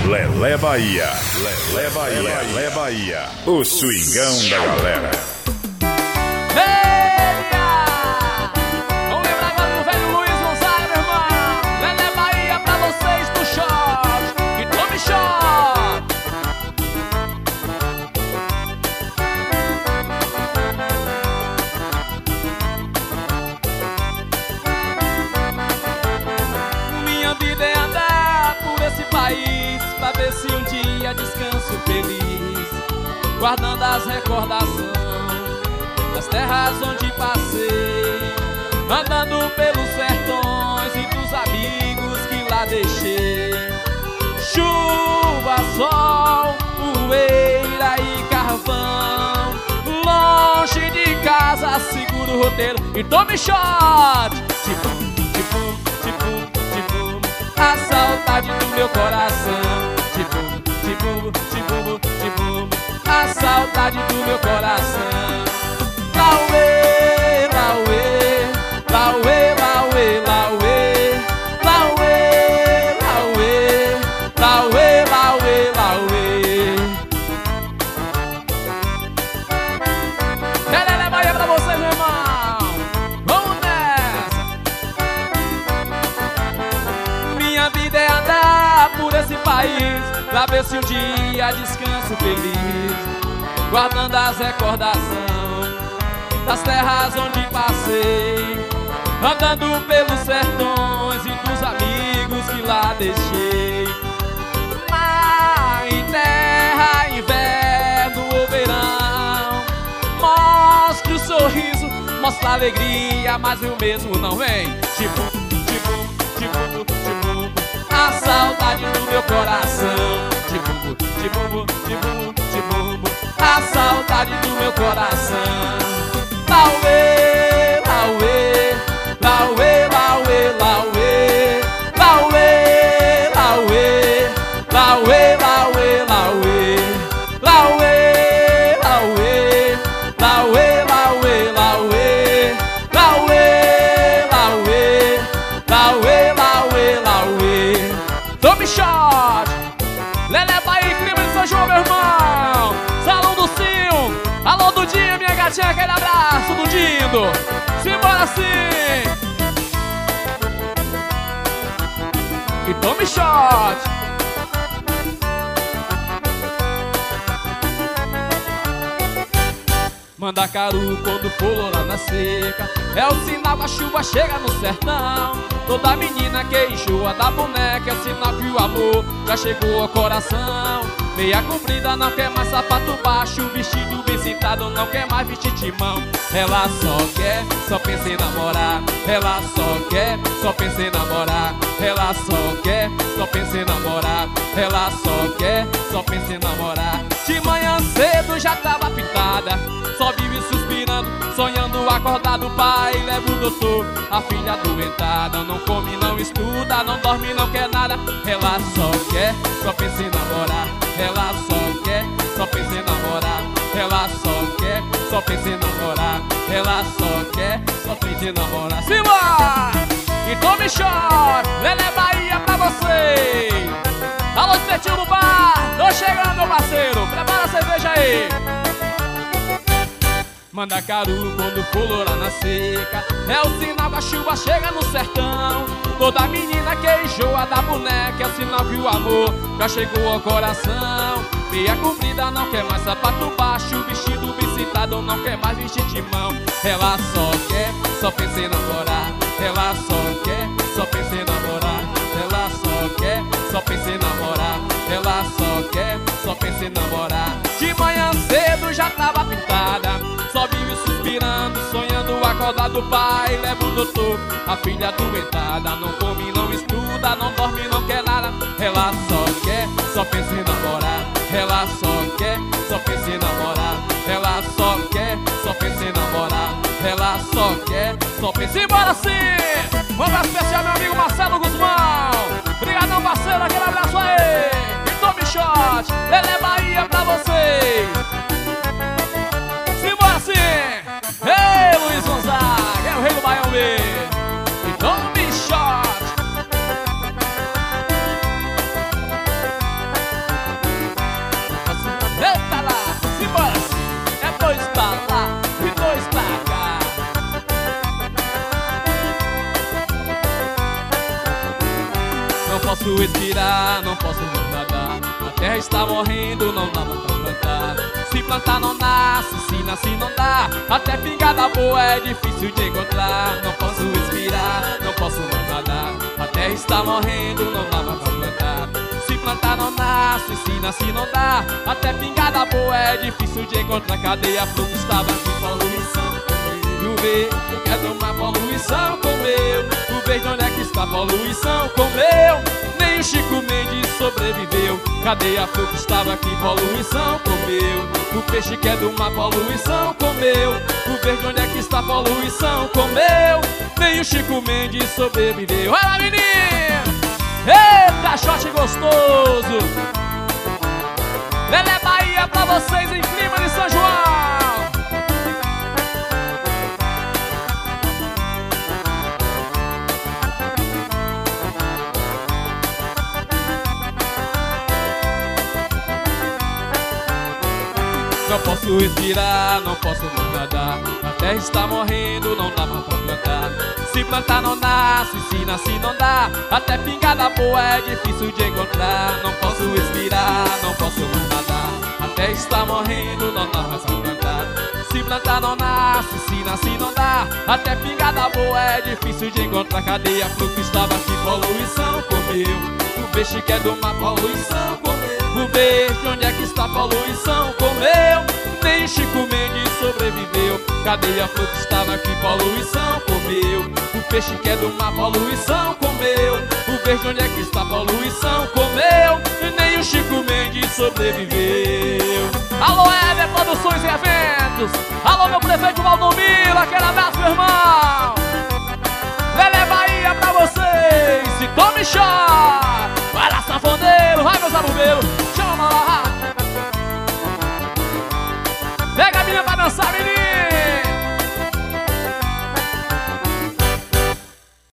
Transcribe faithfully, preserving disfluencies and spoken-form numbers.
Lelé Bahia, Lelé Bahia, Lelé Bahia, o swingão da galera. Vamos lembrar agora do velho Luiz Gonzaga, meu irmão. Lelé Bahia pra vocês no shot. E tome shot. Minha vida é andar por esse país pra ver se um dia descanso feliz, guardando as recordações das terras onde passei, andando pelos sertões e dos amigos que lá deixei. Chuva, sol, poeira e carvão, longe de casa, seguro o roteiro e tome shot. Tipo, tipo, tipo, tipo, a saudade do meu coração. Tipo, tipo, tipo, tipo, a saudade do meu coração. Lauê, lauê, lauê, lauê, lauê, lauê, lauê, lauê, lauê, lauê. Lelé Bahia pra vocês, meu irmão. Vamos nessa. Minha vida é andar por esse país pra ver se um dia descanso feliz, guardando as recordações das terras onde passei, andando pelos sertões e dos amigos que lá deixei. Mar e terra, inverno ou verão, mostre o sorriso, mostra a alegria, mas eu mesmo não vem. Tipo, tipo, tipo, tipo, a saudade do meu coração. Tipo, tipo, tipo, tipo, a saudade do meu coração. Lauê, lauê, lauê, lauê, lauê, lauê, lauê, lauê, lauê, lauê, lauê, lauê, lauê, lauê, lauê, lauê, lauê, lauê, lauê, lauê. Tome shot. Lelé Bahia, clima de São João, meu irmão. Salão do Cio. Alô, Dudinho, minha gatinha, aquele abraço, Dudindo. Simbora assim. E tome shot. Mandacaru quando for lá na seca, é o sinal que a chuva chega no sertão. Toda menina que enjoa da boneca é sinal que o amor já chegou ao coração. Meia comprida não quer mais sapato baixo, vestido bem sentado não quer mais vestir timão. Ela só quer, só pensa em namorar. Ela só quer, só pensa em namorar. Ela só quer, só pensa em namorar. Ela só quer, só pensa em namorar. De manhã cedo já tava pintada, só vive suspirando, sonhando acordado. O pai leva o doutor, a filha adoentada. Não come, não estuda, não dorme, não quer nada. Ela só quer, só pensa em namorar. Ela só quer, só pensa em namorar. Ela só quer, só pensa em namorar. Ela só quer, só pensa em namorar. Simbora! E tome shot. Lelé Bahia pra vocês. Alô, Espetinho no bar. Tô chegando, meu parceiro. Prepara a cerveja aí. Mandacaru quando for lá na seca, é o sinal que a chuva chega no sertão. Toda menina que enjoa da boneca é o sinal que o amor já chegou ao coração. Meia comprida não quer mais sapato baixo, vestido bem sentado não quer mais vestir timão. Ela só quer, só pensa em namorar. Ela só quer, só pensa em namorar. Ela só quer, só pensa em namorar. Ela só quer, só pensa em namorar. De manhã cedo já tava pintada, só vive suspirando, sonhando acordado. O pai leva o doutor, a filha adoentada. Não come, não estuda, não dorme, não quer nada. Ela só quer, só pensa em namorar. Ela só quer, só pensa em namorar. Ela só quer, só pensa em namorar. Ela só quer, só pensa em... Embora sim! Um abraço especial, meu amigo Marcelo Guzmão. Obrigadão, parceiro, aquele abraço aí. E tome shot. Lelé Bahia pra vocês. Simbora sim! Ei, Luiz Gonzaga, é o rei do Baião mesmo. E tome shot. posso respirar, não posso nadar. A terra está morrendo, não dá pra plantar. Se plantar não nasce, se nasce não dá. Até pingada boa é difícil de encontrar. Não posso respirar, não posso nadar. A terra está morrendo, não dá pra plantar. Se plantar não nasce, se nasce não dá. Até pingada boa é difícil de encontrar. Cadê a flor que estava aqui? Poluição. O verde quer tomar poluição, comeu. O verde onde é que está? Poluição, comeu. Nem o Chico Mendes sobreviveu. Cadê a flor que estava aqui? Poluição, comeu. O peixe quer do mar, poluição, comeu. O verde onde é que está? Poluição, comeu. Nem o Chico Mendes sobreviveu. Olha lá, menino! Eita, shot gostoso! Lelé Bahia pra vocês em clima de São João! Não posso respirar, não posso nadar. A terra está morrendo, não dá pra plantar. Se plantar não nasce, se nasce não dá. Até pingada boa é difícil de encontrar. Não posso respirar, não posso nadar. A terra está morrendo, não dá pra plantar. Se plantar não nasce, se nasce não dá. Até pingada boa é difícil de encontrar. Cadê a flor que estava aqui? Poluição, comeu. O peixe quer do mar, poluição, comeu. O verde, onde é que está? Poluição, comeu. Nem o Chico Mendes sobreviveu. Cadê a flor que estava aqui? Poluição, comeu. O peixe que é do mar, poluição, comeu. O verde, onde é que está? Poluição, comeu. E nem o Chico Mendes sobreviveu. Alô, Éder Produções e Eventos. Alô, meu prefeito Valdomiro. Aquele abraço, meu irmão. Lelé Bahia pra vocês. Se tome chá. Vai lá, sanfoneiro. Vai, meus alugueiros. Chama lá. Pega a menina pra dançar, menina.